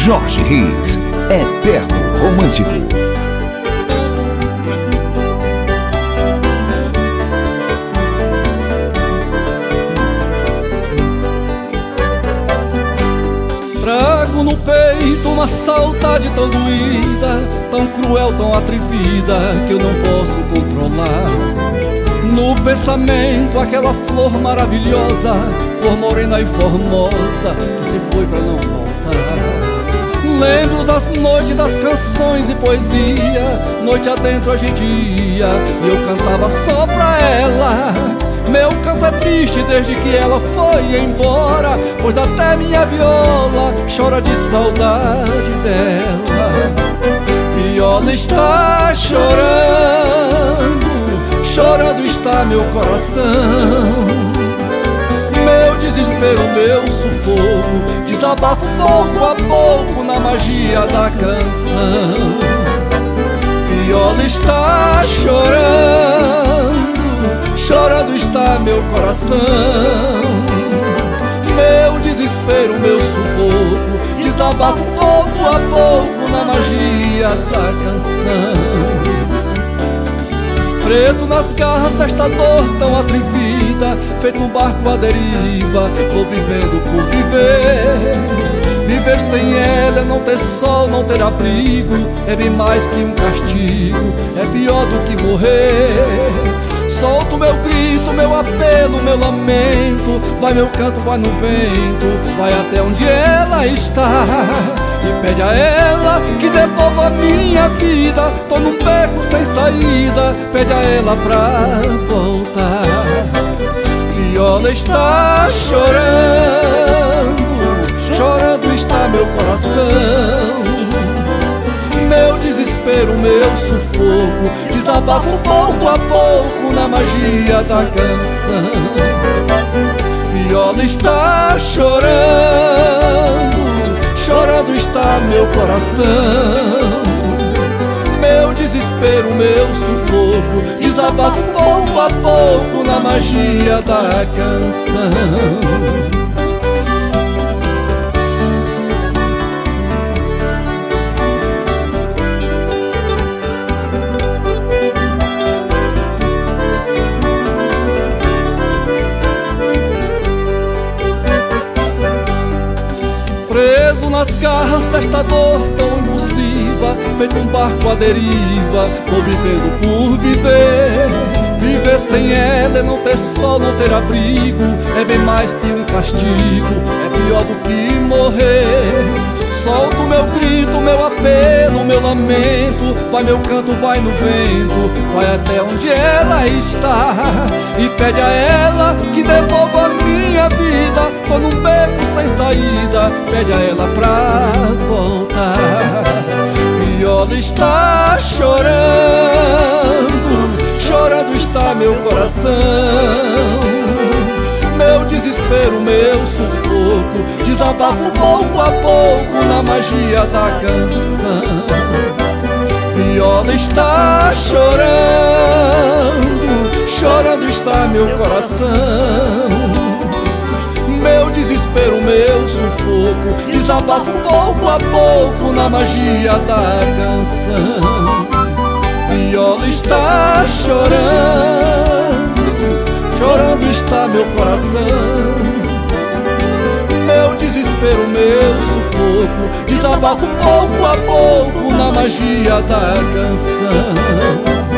Jorge Reis, Eterno Romântico. Trago no peito uma saudade tão doída, tão cruel, tão atrevida, que eu não posso controlar. No pensamento aquela flor maravilhosa, flor morena e formosa, que se foi pra não voltar. Lembro das noites, das canções e poesia, noite adentro a gente ia e eu cantava só pra ela. Meu canto é triste desde que ela foi embora, pois até minha viola chora de saudade dela. Viola está chorando, chorando está meu coração. Meu desespero, meu sufoco, desabafo pouco a pouco na magia da canção. Viola está chorando, chorando está meu coração. Meu desespero, meu sufoco, desabafo pouco a pouco na magia da canção. Preso nas garras desta dor tão atrevida, feito um barco à deriva, vou vivendo por viver. Viver sem ela é não ter sol, não ter abrigo, é bem mais que um castigo, é pior do que morrer. Solto meu grito, meu apelo, meu lamento, vai meu canto, vai no vento, vai até onde ela está. E pede a ela que devolva a minha vida, tô num beco sem saída, pede a ela pra voltar. Viola está chorando, chorando está meu coração. Meu desespero, meu sufoco, desabafo pouco a pouco na magia da canção. Viola está chorando, chorando está meu coração. Meu desespero, meu sufoco, desabafo pouco a pouco na magia da canção. Preso nas garras desta dor tão impulsiva, feito um barco à deriva, vou vivendo por viver. Viver sem ela é não ter sol, não ter abrigo, é bem mais que um castigo, é pior do que morrer. Solto meu grito, meu apelo, meu lamento, vai meu canto, vai no vento, vai até onde ela está. E pede a ela que devolva a minha vida, tô num beco sem saída, pede a ela pra voltar. Viola está chorando, chorando está meu coração. Meu desespero, meu sufoco, desabafo pouco a pouco na magia da canção. Viola está chorando, chorando está meu coração. Meu desespero, meu sufoco, desabafo pouco a pouco na magia da canção. Viola está chorando, chorando está meu coração. Meu desespero, meu sufoco, desabafo pouco a pouco na magia da canção.